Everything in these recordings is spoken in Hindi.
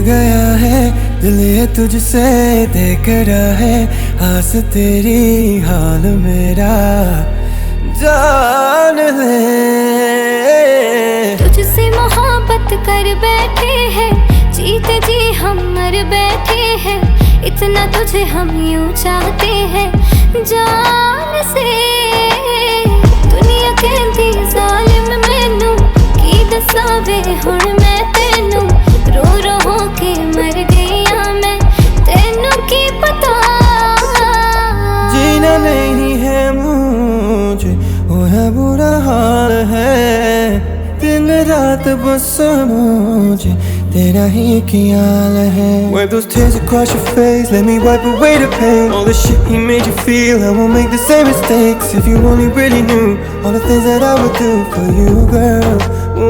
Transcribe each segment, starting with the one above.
गया है दिल ये तुझसे देख रहा है, आस तेरी हाल मेरा जान ले। तुझसे मोहब्बत कर बैठे हैं, जीते जी हम मर बैठे हैं, इतना तुझे हम यूं चाहते हैं जान से। दुनिया कहती जालिम मैनू की दसावे हुण मैं तेनू, रो रो हो के मर गईया मैं, तेनू की पता। जीना नहीं है मुझे, वो है बुरा हाल है, दिन रात बस मुझे तेरा ही ख्याल है। Wipe those tears across your face, let me wipe away the pain. All the shit he made you feel, I won't make the same mistakes. If you only really knew all the things that I would do for you, girl.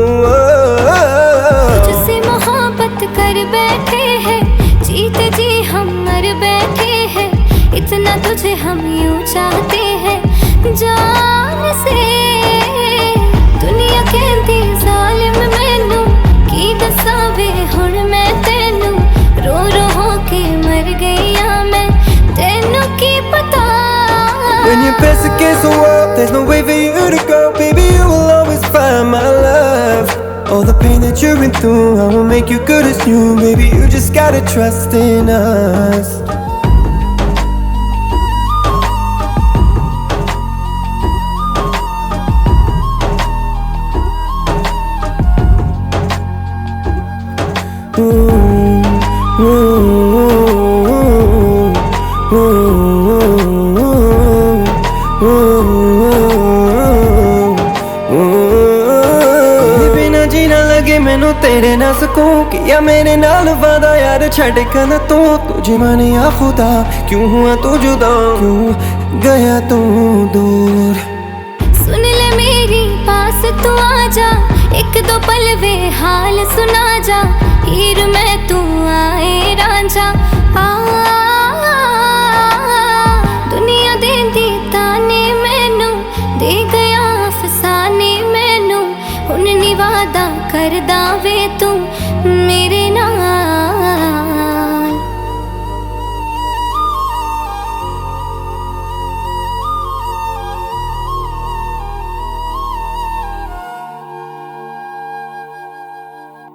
तुझसे मोहब्बत कर बैठे हैं, जीते जी हम मर बैठे हैं, इतना तुझे हम यूं चाहते हैं जान से। दुनिया कहती जालिम मैनू की दसावे हुण मैं तेनू, रो रो हो के मर गईया मैं, तेनू की पता। When you're best against the world, there's no way for you to go. Baby, you will always find my love. All the pain that you've been through, I will make you good as new. Baby, you just gotta trust in us. बिना जीना लगे मैनू तेरे ना सकूं, किया मेरे नाल वादा यार छड़ कर तू। तुझे माने या खुदा, क्यों हुआ तू जुदा, क्यों गया तू दूर। सुन ले मेरी पास तू आजा, एक दो पल वे हाल सुना जा, हीर मैं तू आए रांझा।